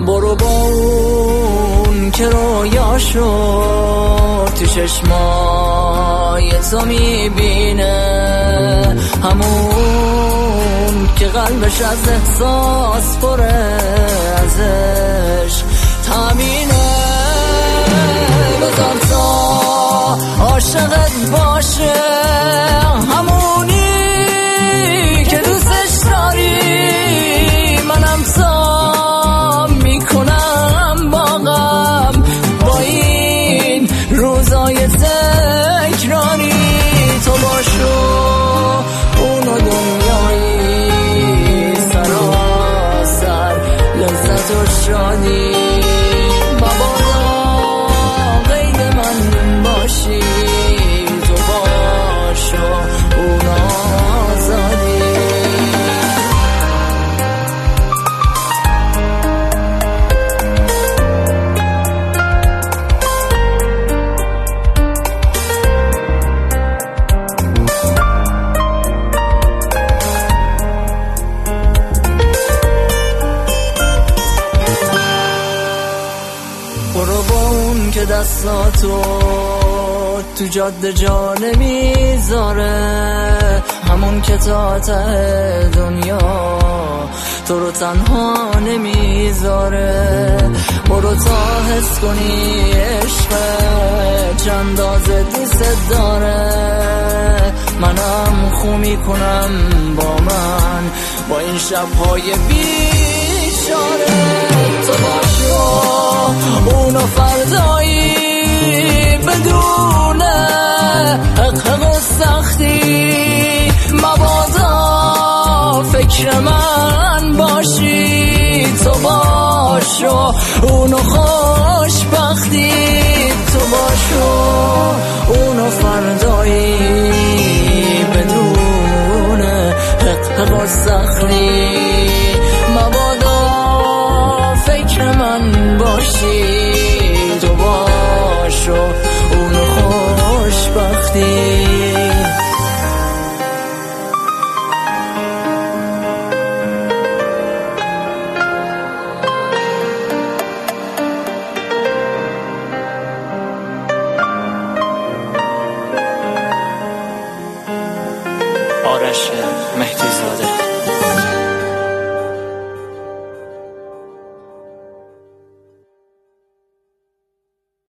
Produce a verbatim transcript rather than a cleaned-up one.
برو با اون که رویاشو تو چشمای تو میبینه، همون که قلبش از احساس پره ازش تامینه. بذار تا عاشقت باشه، همونی که دوستش داری، منم تا میکنم باقم با این روزای تکراری. تو باشو اونو دنیایی سراسر لذت و شادی، مبادا غیر من باشی، تو باشو اون آزادی. برو با اون که دستاتو تو جاده جا نمیذاره، همون که تا ته دنیا تو رو تنها نمیذاره. برو تا حس کنی عشق چند اندازه دوست داره، منم خو میکنم با من با این شبهای بیچاره. تو باشو اونو فردایی بدون حق و سختی، مبادا فکر من باشی، تو باشو اونو خوشبختی. تو باشو اونو فردایی بدون حق و سختی، مبادا فکر من باشی، تو باشو اونو خوشبختی. آرش مهدی زاده.